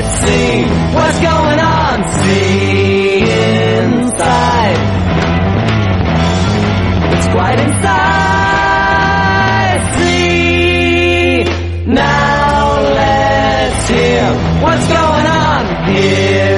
let's see what's going on. See inside. It's quite inside. See now. Let's hear what's going on here.